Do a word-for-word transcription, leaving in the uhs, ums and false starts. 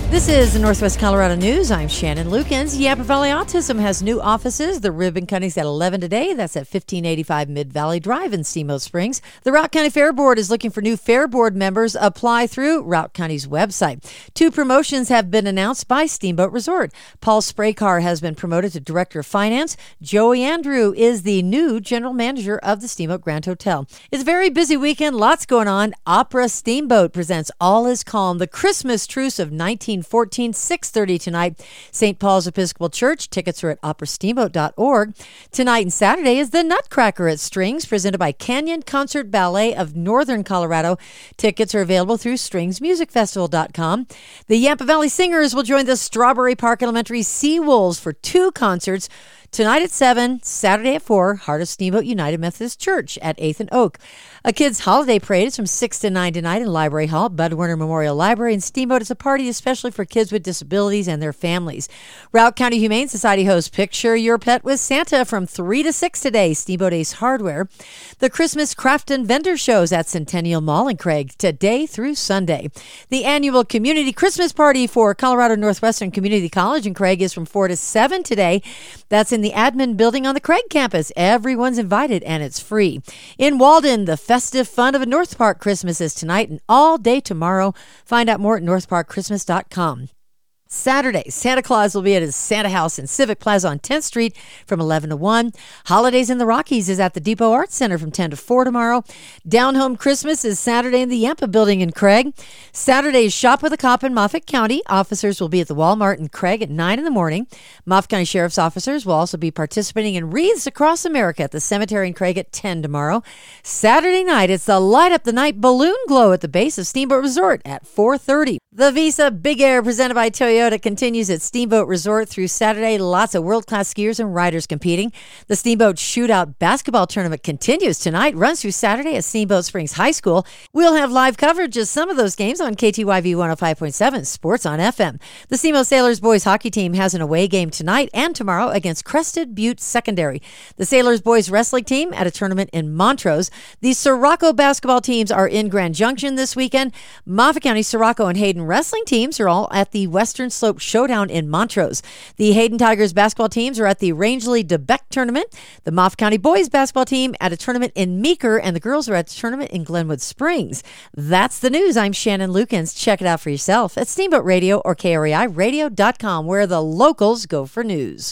This is the Northwest Colorado News. I'm Shannon Lukens. Yampa Valley Autism has new offices. The ribbon cutting's at eleven today. That's at fifteen eighty-five Mid-Valley Drive in Steamboat Springs. The Routt County Fair Board is looking for new Fair Board members. Apply through Routt County's website. Two promotions have been announced by Steamboat Resort. Paul Spraycar has been promoted to Director of Finance. Joey Andrew is the new General Manager of the Steamboat Grand Hotel. It's a very busy weekend. Lots going on. Opera Steamboat presents All Is Calm, the Christmas Truce of nineteen fourteen, six thirty tonight. Saint Paul's Episcopal Church. Tickets are at opera steamboat dot org. Tonight and Saturday is the Nutcracker at Strings, presented by Canyon Concert Ballet of Northern Colorado. Tickets are available through strings music festival dot com. The Yampa Valley Singers will join the Strawberry Park Elementary Sea Wolves for two concerts. Tonight at seven, Saturday at four, Heart of Steamboat United Methodist Church at eighth and Oak. A kids' holiday parade is from six to nine tonight in Library Hall, Bud Werner Memorial Library, and Steamboat is a party especially for kids with disabilities and their families. Routt County Humane Society hosts Picture Your Pet with Santa from three to six today, Steamboat Ace Hardware. The Christmas Craft and Vendor Shows at Centennial Mall in Craig today through Sunday. The annual Community Christmas Party for Colorado Northwestern Community College in Craig is from four to seven today. That's in the admin building on the Craig campus. Everyone's invited and it's free. In Walden, the festive fun of a North Park Christmas is tonight and all day tomorrow. Find out more at north park christmas dot com. Saturday, Santa Claus will be at his Santa House in Civic Plaza on tenth Street from eleven to one. Holidays in the Rockies is at the Depot Arts Center from ten to four tomorrow. Down Home Christmas is Saturday in the Yampa Building in Craig. Saturday is Shop with a Cop in Moffat County. Officers will be at the Walmart in Craig at nine in the morning. Moffat County Sheriff's officers will also be participating in Wreaths Across America at the cemetery in Craig at ten tomorrow. Saturday night, it's the Light Up the Night Balloon Glow at the base of Steamboat Resort at four thirty. The Visa Big Air presented by Toyota continues at Steamboat Resort through Saturday. Lots of world-class skiers and riders competing. The Steamboat Shootout Basketball Tournament continues tonight, runs through Saturday at Steamboat Springs High School. We'll have live coverage of some of those games on K T Y V one oh five point seven, Sports on F M. The Steamboat Sailors boys hockey team has an away game tonight and tomorrow against Crested Butte Secondary. The Sailors boys wrestling team at a tournament in Montrose. The Sirocco basketball teams are in Grand Junction this weekend. Moffat County, Sirocco, and Hayden wrestling teams are all at the Western Slope Showdown in Montrose. The Hayden Tigers basketball teams are at the Rangeley DeBeck tournament. The Moffat County boys basketball team at a tournament in Meeker, and the girls are at a tournament in Glenwood Springs. That's the news. I'm Shannon Lukens. Check it out for yourself at Steamboat Radio or K R E I radio dot com, where the locals go for news.